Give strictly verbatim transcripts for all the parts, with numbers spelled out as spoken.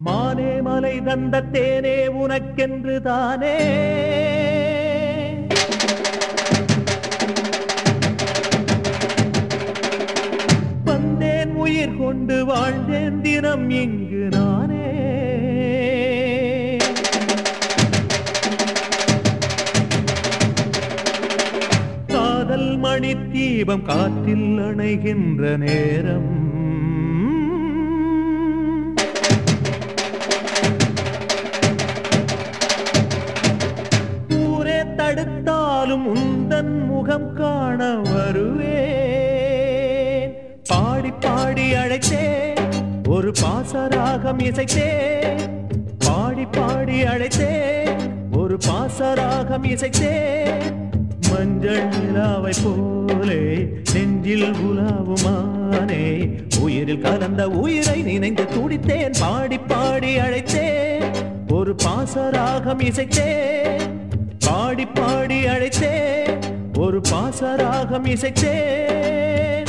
மானே மலை தந்த தேனே உனக்கென்று தானே வந்தேன் உயிர் கொண்டு வாழ்ந்தேன் தினம் இங்கு நானே காதல் மணி தீபம் காற்றில் அணைகின்ற நேரம் தடுத்தாலும் உந்தன் முகம் காண வருவேன் பாடி பாடி அழைத்தேன் ஒரு பாசராகம் இசைத்தேன் பாடி பாடி அழைத்தேன் ஒரு பாசராகம் இசைத்தேன் மஞ்சள் நிலாவை போலே நெஞ்சில் உலாவுமானே உயிரில் கலந்த உயிரை நினைந்து துடித்தேன் பாடி பாடி அழைத்தேன் ஒரு பாசராகம் இசைத்தேன் பாடி பாடி அழைத்தேன் ஒரு பாசராகம் இசைத்தேன்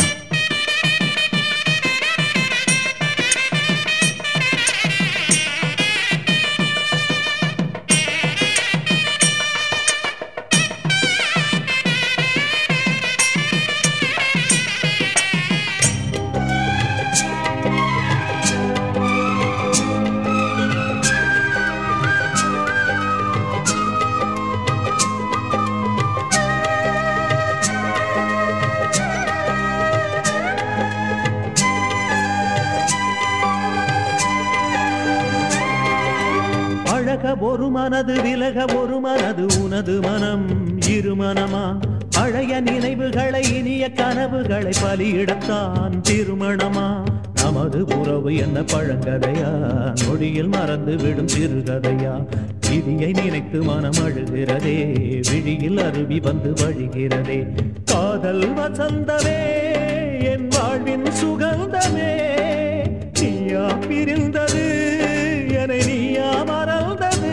ஒரு மனது விலக ஒரு மனது உனது மனம் இரு மனமா பழைய நினைவுகளை இனிய கனவுகளை பலியிடத்தான் திருமணமா நமது உறவு என்ன பழங்கதையா நொடியில் மறந்து விடும் சிறுகதையா விதியை நினைத்து மனம் அழுகிறதே விழியில் அருவி வந்து வழிகிறதே காதல் வசந்தமே என் வாழ்வின் சுகந்தமே நீயா பிரிந்தது என்னை நீயா மறந்தது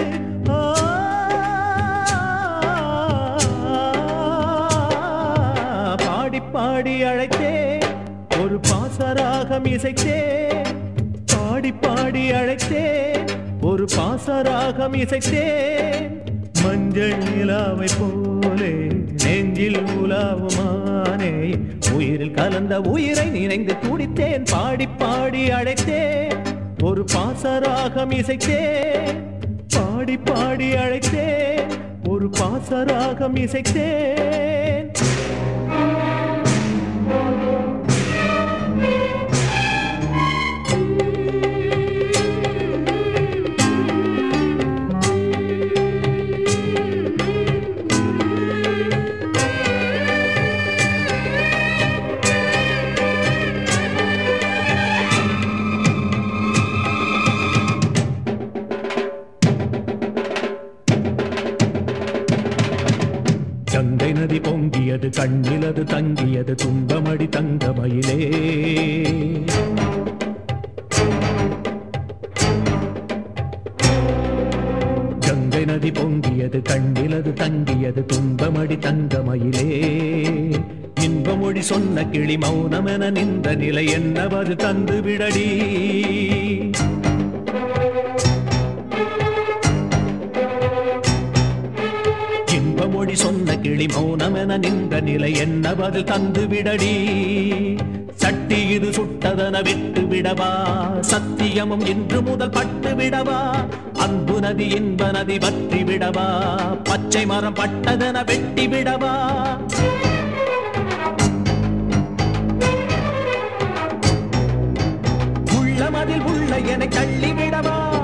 பாடி பாடி அழைத்தேன் ஒரு பாசராகம் இசைத்தேன் பாடி பாடி அழைத்தேன் ஒரு பாசராகம் இசைத்தேன் மஞ்சள் நிலாவை போலே நெஞ்சில் உலாவுமானே உயிரில் கலந்த உயிரை நினைந்து துடித்தேன் பாடி பாடி அழைத்தேன் ஒரு பாசராகம் இசைத்தேன் பாடி பாடி அழைத்தேன் ஒரு பாசராகம் இசைத்தேன் கங்கை நதி பொங்கியது கண்ணிலது தங்கியது துன்பமடி தங்கமயிலே கங்கை நதி பொங்கியது கண்ணிலது தங்கியது துன்பமடி தங்கமயிலே இன்பமொழி சொன்ன கிளி மௌனமென நின்ற நிலை என்னவது தந்து விடடி மொழி சொன்ன கிளி மௌனமென நின்ற நிலை என்ன பதில் தந்து விடடி சட்டி இது சுட்டதன விட்டு விடவா சத்தியமும் இன்று முதல் பட்டு விடவா அன்பு நதி இன்ப நதி பற்றி விடவா பச்சை மரம் பட்டதன வெட்டி விடவா உள்ள மதில் உள்ள என தள்ளி விடவா